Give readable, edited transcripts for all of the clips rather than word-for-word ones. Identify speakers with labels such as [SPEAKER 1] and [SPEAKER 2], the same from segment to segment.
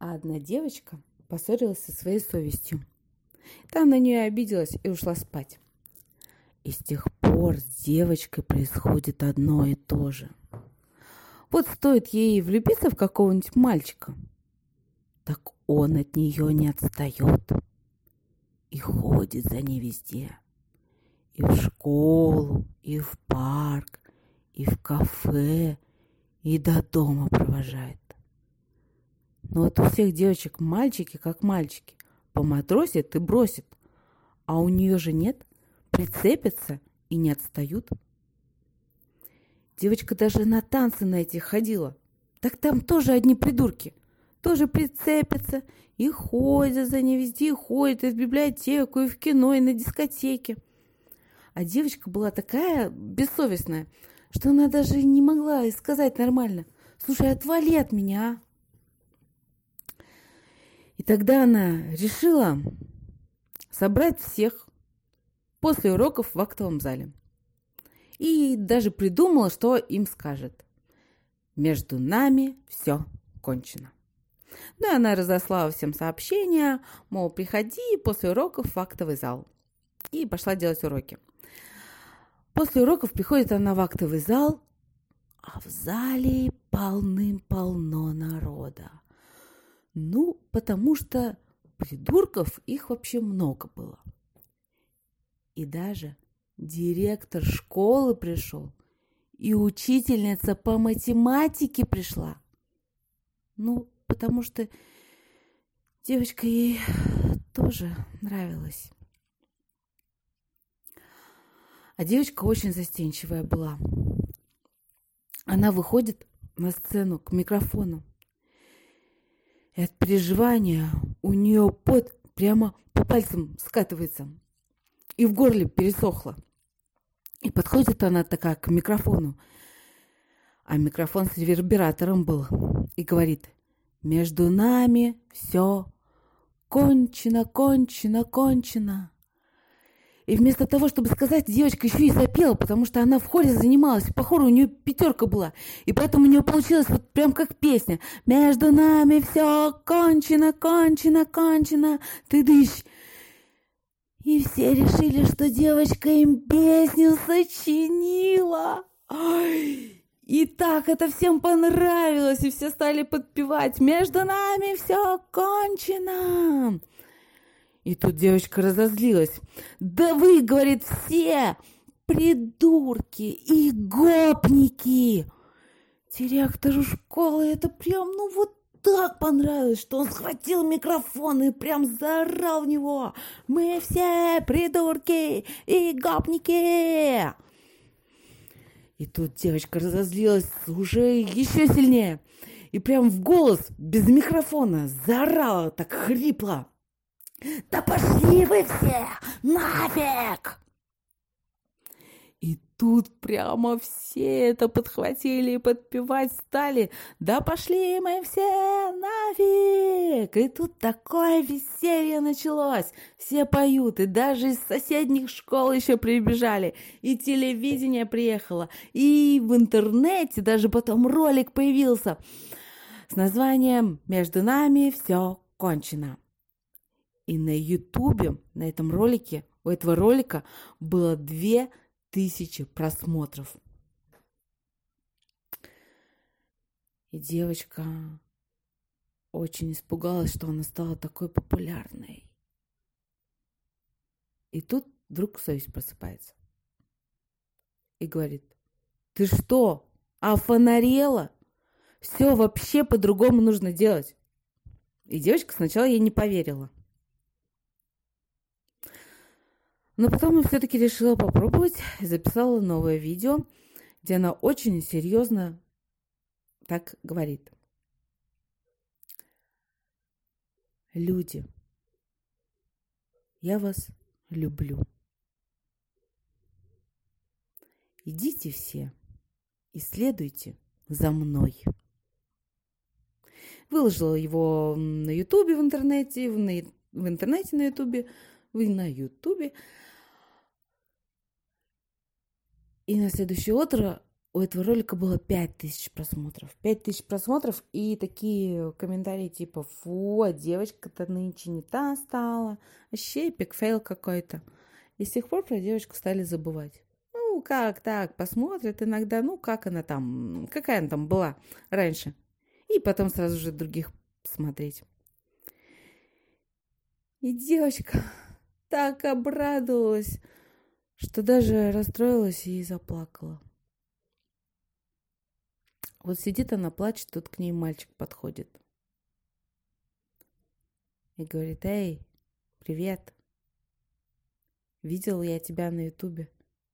[SPEAKER 1] А одна девочка поссорилась со своей совестью. Та на нее обиделась и ушла спать. И с тех пор с девочкой происходит одно и то же. Вот стоит ей влюбиться в какого-нибудь мальчика, так он от нее не отстает и ходит за ней везде. И в школу, и в парк, и в кафе, и до дома провожает. Но вот у всех девочек мальчики как мальчики. Поматросит и бросит. А у нее же нет. Прицепятся и не отстают. Девочка даже на танцы на эти ходила. Так там тоже одни придурки. Тоже прицепятся и ходят за ней везде, и ходят и в библиотеку, и в кино, и на дискотеке. А девочка была такая бессовестная, что она даже не могла сказать нормально: «Слушай, отвали от меня, а?» И тогда она решила собрать всех после уроков в актовом зале. И даже придумала, что им скажет: «Между нами все кончено». Ну и она разослала всем сообщения, мол, приходи после уроков в актовый зал. И пошла делать уроки. После уроков приходит она в актовый зал, а в зале полным-полно народа. Ну, потому что придурков их вообще много было. И даже директор школы пришел, и учительница по математике пришла. Ну, потому что девочка ей тоже нравилась. А девочка очень застенчивая была. Она выходит на сцену к микрофону. И от переживания у нее пот прямо по пальцам скатывается. И в горле пересохло. И подходит она такая к микрофону. А микрофон с ревербератором был. И говорит: «Между нами все кончено, кончено, кончено». И вместо того, чтобы сказать, девочка еще и сопела, потому что она в хоре занималась. По хору у нее 5 была. И поэтому у нее получилось вот прям как песня. «Между нами все кончено, кончено, кончено, ты дышь». И все решили, что девочка им песню сочинила. Ой! И так это всем понравилось, и все стали подпевать: «Между нами все кончено». И тут девочка разозлилась. «Да вы, — говорит, — все придурки и гопники!» Директору школы это прям, вот так понравилось, что он схватил микрофон и прям заорал в него: «Мы все придурки и гопники!» И тут девочка разозлилась уже еще сильнее. И прям в голос, без микрофона, заорала так хрипло: «Да пошли вы все нафиг!» И тут прямо все это подхватили и подпевать стали: «Да пошли мы все нафиг!» И тут такое веселье началось. Все поют, и даже из соседних школ еще прибежали. И телевидение приехало, и в интернете даже потом ролик появился с названием «Между нами все кончено». И на Ютубе, на этом ролике, у этого ролика было 2000 просмотров. И девочка очень испугалась, что она стала такой популярной. И тут вдруг совесть просыпается. И говорит: «Ты что, офонарела? Все вообще по-другому нужно делать». И девочка сначала ей не поверила. Но потом я все-таки решила попробовать и записала новое видео, где она очень серьезно так говорит: «Люди, я вас люблю. Идите все и следуйте за мной». Выложила его на Ютубе, в интернете, в интернете на Ютубе, на Ютубе. И на следующее утро у этого ролика было 5000 просмотров. 5000 просмотров и такие комментарии типа: фу, а девочка-то нынче не та стала. Вообще эпик фейл какой-то. И с тех пор про девочку стали забывать. Ну, как так, посмотрят иногда, ну, как она там, какая она там была раньше. И потом сразу же других смотреть. И девочка так обрадовалась, что даже расстроилась и заплакала. Вот сидит она, плачет, тут к ней мальчик подходит. И говорит: эй, привет. Видел я тебя на ютубе.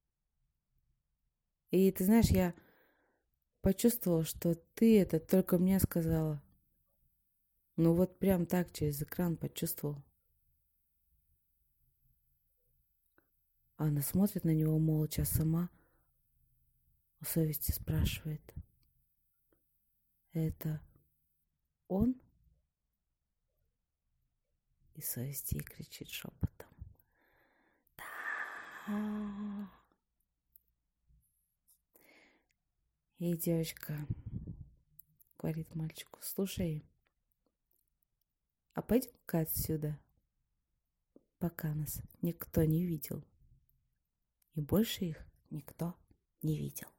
[SPEAKER 1] И ты знаешь, я почувствовала, что ты это только мне сказала. Ну вот прям так через экран почувствовал. А она смотрит на него молча, сама у совести спрашивает: это он? И совесть ей кричит шепотом: да. И девочка говорит мальчику: слушай, а пойдем-ка отсюда, пока нас никто не видел. И больше их никто не видел.